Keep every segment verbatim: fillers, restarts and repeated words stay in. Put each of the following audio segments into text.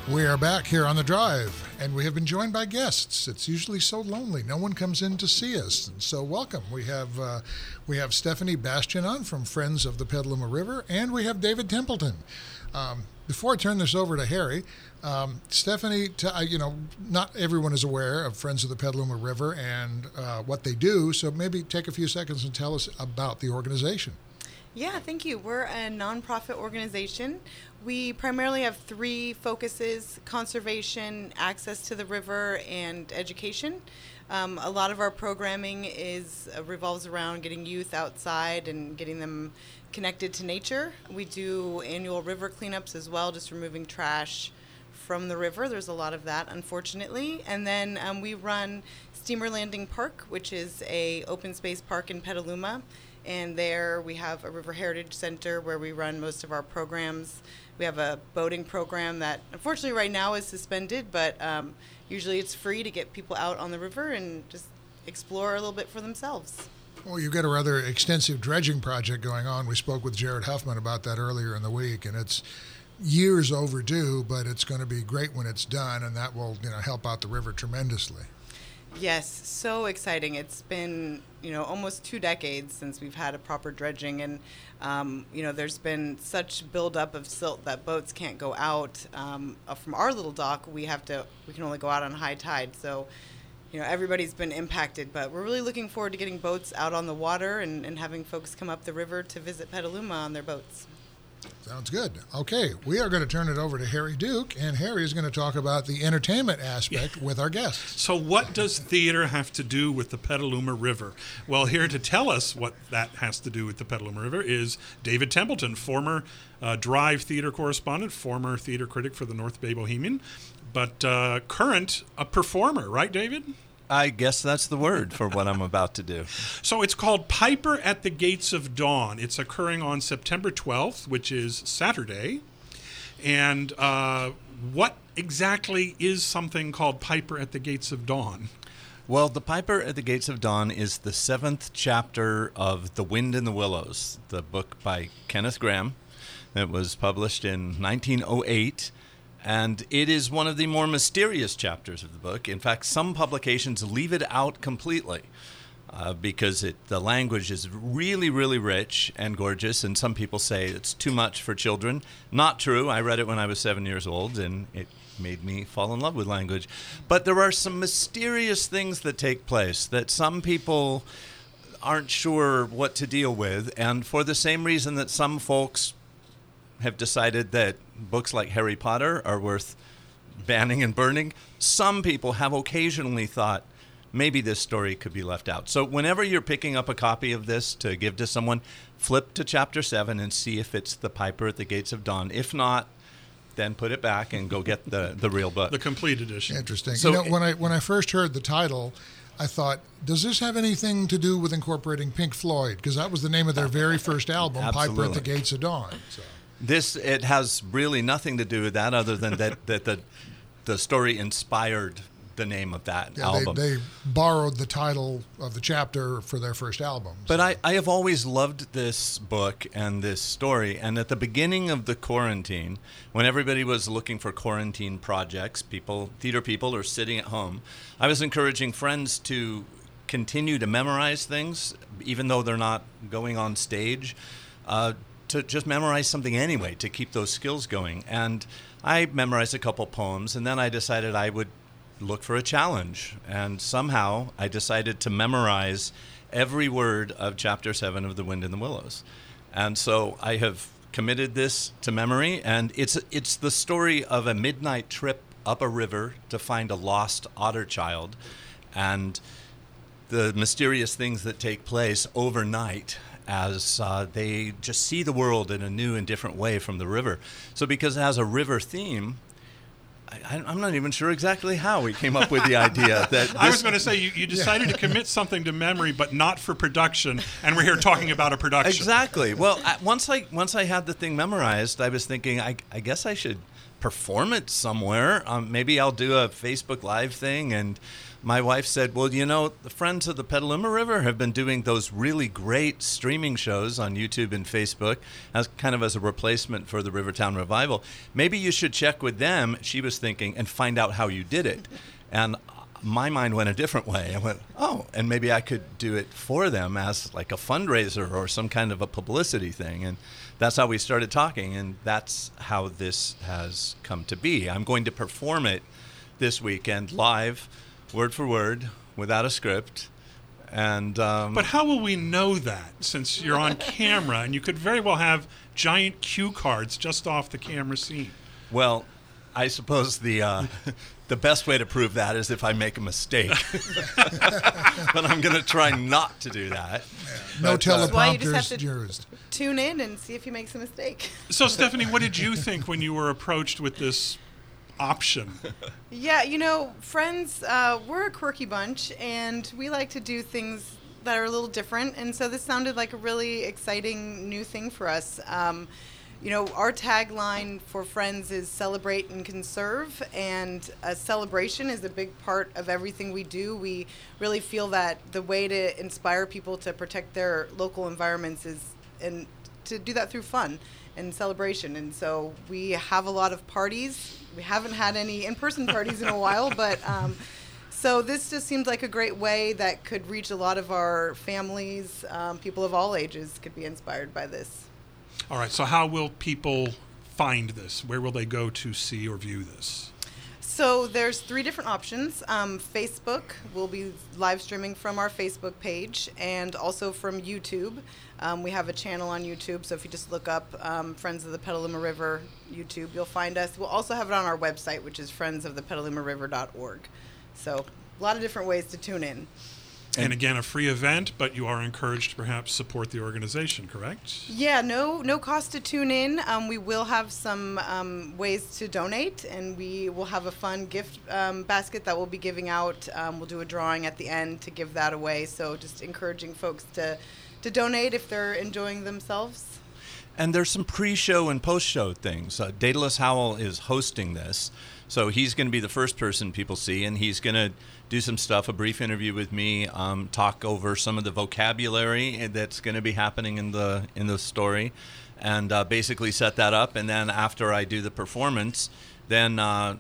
We are back here on The Drive, and we have been joined by guests. It's usually so lonely. No one comes in to see us. And so welcome. We have uh, we have Stephanie Bastian on from Friends of the Petaluma River, and we have David Templeton. Um, before I turn this over to Harry, um, Stephanie, t- uh, you know, not everyone is aware of Friends of the Petaluma River and uh, what they do, so maybe take a few seconds and tell us about the organization. Yeah, thank you. We're a nonprofit organization. We primarily have three focuses: conservation, access to the river, and education. Um, a lot of our programming is uh, revolves around getting youth outside and getting them connected to nature. We do annual river cleanups as well, just removing trash from the river. There's a lot of that, unfortunately. And then um, we run Steamer Landing Park, which is a open space park in Petaluma. And there we have a River Heritage Center where we run most of our programs. We have a boating program that unfortunately right now is suspended, but um, usually it's free to get people out on the river and just explore a little bit for themselves. Well, you've got a rather extensive dredging project going on. We spoke with Jared Huffman about that earlier in the week, and it's years overdue, but it's going to be great when it's done, and that will, you know, help out the river tremendously. Yes, so exciting. It's been, you know, almost two decades since we've had a proper dredging, and, um, you know, there's been such buildup of silt that boats can't go out. Um, uh, from our little dock, we have to, we can only go out on high tide, so, you know, everybody's been impacted, but we're really looking forward to getting boats out on the water and, and having folks come up the river to visit Petaluma on their boats. Sounds good. Okay, we are going to turn it over to Harry Duke, and Harry is going to talk about the entertainment aspect yeah. with our guests. So what does theater have to do with the Petaluma River? Well, here to tell us what that has to do with the Petaluma River is David Templeton, former uh, Drive theater correspondent, former theater critic for the North Bay Bohemian, but uh, current a performer, right, David? I guess that's the word for what I'm about to do. So it's called Piper at the Gates of Dawn. It's occurring on September twelfth, which is Saturday. And uh, what exactly is something called Piper at the Gates of Dawn? Well, The Piper at the Gates of Dawn is the seventh chapter of The Wind in the Willows, the book by Kenneth Grahame that was published in nineteen oh eight. And it is one of the more mysterious chapters of the book. In fact, some publications leave it out completely uh, because it, the language is really, really rich and gorgeous, and some people say it's too much for children. Not true. I read it when I was seven years old, and it made me fall in love with language. But there are some mysterious things that take place that some people aren't sure what to deal with, and for the same reason that some folks have decided that books like Harry Potter are worth banning and burning, some people have occasionally thought maybe this story could be left out. So whenever you're picking up a copy of this to give to someone, flip to chapter seven and see if it's The Piper at the Gates of Dawn. If not, then put it back and go get the, the real book. The complete edition. Interesting. So you know, when I when I first heard the title, I thought, does this have anything to do with incorporating Pink Floyd? Because that was the name of their very first album, Piper at the Gates of Dawn. So. This, it has really nothing to do with that other than that, that the the story inspired the name of that yeah, album. They, they borrowed the title of the chapter for their first album. But so. I, I have always loved this book and this story. And at the beginning of the quarantine, when everybody was looking for quarantine projects, people, theater people are sitting at home, I was encouraging friends to continue to memorize things, even though they're not going on stage, uh, to just memorize something anyway, to keep those skills going. And I memorized a couple poems, and then I decided I would look for a challenge. And somehow I decided to memorize every word of chapter seven of The Wind in the Willows. And so I have committed this to memory, and it's it's the story of a midnight trip up a river to find a lost otter child, and the mysterious things that take place overnight as uh, they just see the world in a new and different way from the river. So because it has a river theme, I, I'm not even sure exactly how we came up with the idea that this, I was going to say, you, you decided yeah. to commit something to memory, but not for production, and we're here talking about a production. Exactly. Well, I, once I once I had the thing memorized, I was thinking, I, I guess I should perform it somewhere. Um, maybe I'll do a Facebook Live thing and my wife said, well, you know, the Friends of the Petaluma River have been doing those really great streaming shows on YouTube and Facebook as kind of as a replacement for the Rivertown Revival. Maybe you should check with them, she was thinking, and find out how you did it. And my mind went a different way. I went, oh, and maybe I could do it for them as like a fundraiser or some kind of a publicity thing. And that's how we started talking, and that's how this has come to be. I'm going to perform it this weekend live, word for word, without a script. And um, But how will we know that, since you're on camera and you could very well have giant cue cards just off the camera scene? Well, I suppose the uh, the best way to prove that is if I make a mistake. But I'm going to try not to do that. No But, uh, That's why you just have teleprompters to- used. Tune in and see if he makes a mistake. So, Stephanie, what did you think when you were approached with this option? Yeah, you know, Friends, uh, we're a quirky bunch, and we like to do things that are a little different. And so this sounded like a really exciting new thing for us. Um, you know, our tagline for Friends is celebrate and conserve, and a celebration is a big part of everything we do. We really feel that the way to inspire people to protect their local environments is and to do that through fun and celebration. And so we have a lot of parties. We haven't had any in-person parties in a while, but um, so this just seems like a great way that could reach a lot of our families. Um, people of all ages could be inspired by this. All right, so how will people find this? Where will they go to see or view this? So there's three different options. Um, Facebook, we'll be live streaming from our Facebook page, and also from YouTube. Um, we have a channel on YouTube, so if you just look up um, Friends of the Petaluma River YouTube, you'll find us. We'll also have it on our website, which is friends of the petaluma river dot org. So a lot of different ways to tune in. And again, a free event, but you are encouraged to perhaps support the organization, correct? Yeah, no no cost to tune in. Um, we will have some um, ways to donate, and we will have a fun gift um, basket that we'll be giving out. Um, we'll do a drawing at the end to give that away. So just encouraging folks to, to donate if they're enjoying themselves. And there's some pre-show and post-show things. Uh, Daedalus Howell is hosting this, so he's going to be the first person people see, and he's going to do some stuff, a brief interview with me, um, talk over some of the vocabulary that's going to be happening in the in the story, and uh, basically set that up. And then after I do the performance, then uh,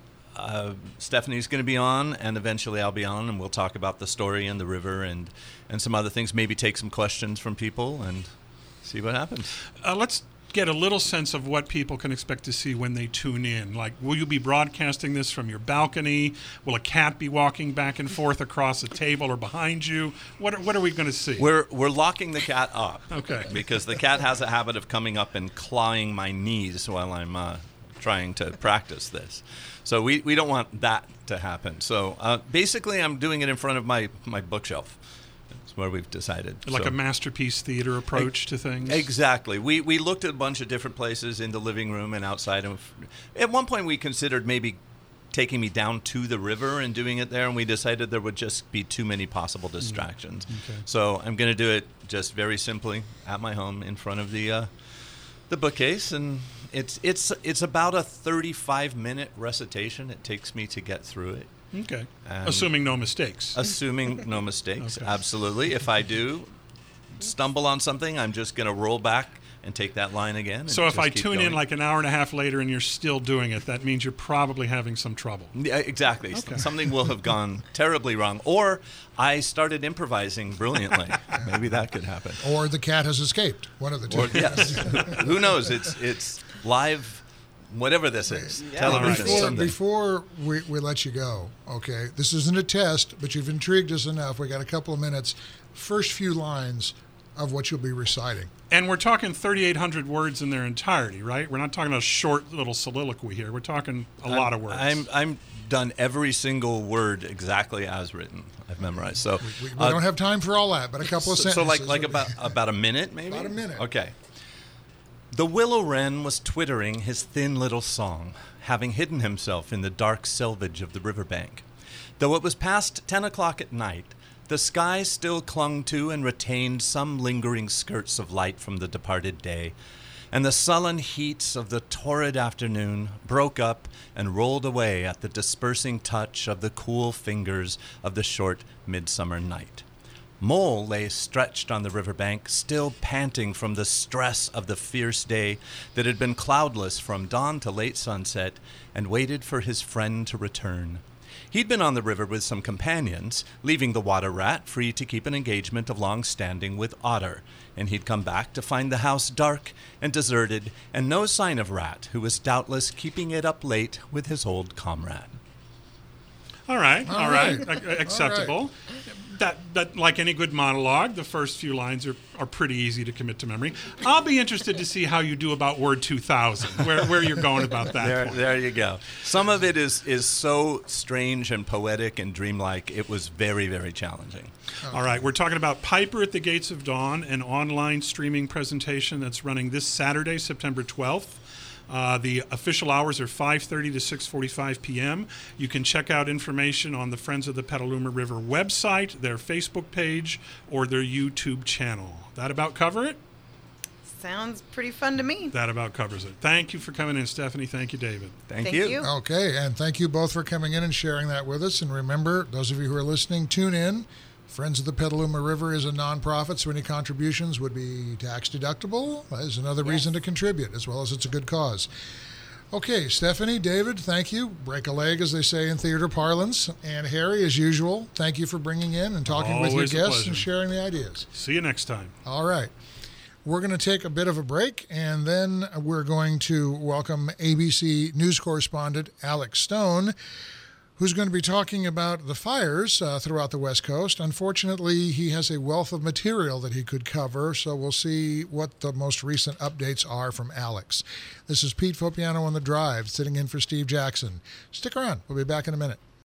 uh, Stephanie's going to be on, and eventually I'll be on, and we'll talk about the story and the river and, and some other things, maybe take some questions from people and see what happens. Uh, let's get a little sense of what people can expect to see when they tune in. Like, will you be broadcasting this from your balcony? Will a cat be walking back and forth across a table or behind you? What are, what are we going to see? We're we're locking the cat up. Okay. Because the cat has a habit of coming up and clawing my knees while I'm uh, trying to practice this. So we, we don't want that to happen. So uh, basically, I'm doing it in front of my, my bookshelf. That's where we've decided. Like So- a masterpiece theater approach to things? Exactly. We we looked at a bunch of different places in the living room and outside. And at one point, we considered maybe taking me down to the river and doing it there, and we decided there would just be too many possible distractions. Okay. So I'm going to do it just very simply at my home in front of the uh, the bookcase, and it's it's it's about a thirty-five minute recitation it takes me to get through it. Okay. And- Assuming no mistakes. Assuming no mistakes, Okay. absolutely. If I do stumble on something, I'm just going to roll back and take that line again. and So if just I keep tune in going. like an hour and a half later and you're still doing it, that means you're probably having some trouble. Yeah, exactly. Okay. Something will have gone terribly wrong. Or I started improvising brilliantly. Maybe that could happen. Or the cat has escaped. One of the two. Or, yes. Who knows? It's it's live, whatever this is. Yeah. Television. Before, something. before we, we let you go, okay, this isn't a test, but you've intrigued us enough. We got a couple of minutes. First few lines of what you'll be reciting. And we're talking thirty-eight hundred words in their entirety, right? We're not talking a short little soliloquy here. We're talking a lot of words. I'm I'm done every single word exactly as written. I've memorized. So We, we uh, don't have time for all that, but a couple of so, so sentences. like like would be- about about a minute maybe. About a minute. Okay. The willow wren was twittering his thin little song, having hidden himself in the dark selvage of the riverbank. Though it was past ten o'clock at night, the sky still clung to and retained some lingering skirts of light from the departed day, and the sullen heats of the torrid afternoon broke up and rolled away at the dispersing touch of the cool fingers of the short midsummer night. Mole lay stretched on the riverbank, still panting from the stress of the fierce day that had been cloudless from dawn to late sunset, and waited for his friend to return. He'd been on the river with some companions, leaving the water rat free to keep an engagement of long standing with Otter, and he'd come back to find the house dark and deserted, and no sign of Rat, who was doubtless keeping it up late with his old comrade. All right, all, All right, right. A- acceptable. All right. That, that, like any good monologue, the first few lines are, are pretty easy to commit to memory. I'll be interested to see how you do about word two thousand, where, where you're going about that There, point. there you go. Some of it is, is so strange and poetic and dreamlike, it was very, very challenging. All right, we're talking about Piper at the Gates of Dawn, an online streaming presentation that's running this Saturday, September twelfth. Uh, the official hours are five thirty to six forty-five p.m. You can check out information on the Friends of the Petaluma River website, their Facebook page, or their YouTube channel. That about cover it? Sounds pretty fun to me. That about covers it. Thank you for coming in, Stephanie. Thank you, David. Thank, Thank you. you. Okay, and thank you both for coming in and sharing that with us. And remember, those of you who are listening, tune in. Friends of the Petaluma River is a nonprofit, so any contributions would be tax deductible as another Yes. reason to contribute, as well as it's a good cause. Okay, Stephanie, David, thank you. Break a leg, as they say in theater parlance. And Harry, as usual, thank you for bringing in and talking with Always a your guests pleasure. and sharing the ideas. See you next time. All right. We're going to take a bit of a break, and then we're going to welcome A B C News correspondent Alex Stone, who's going to be talking about the fires uh, throughout the West Coast. Unfortunately, he has a wealth of material that he could cover, so we'll see what the most recent updates are from Alex. This is Pete Fopiano on The Drive, sitting in for Steve Jackson. Stick around. We'll be back in a minute.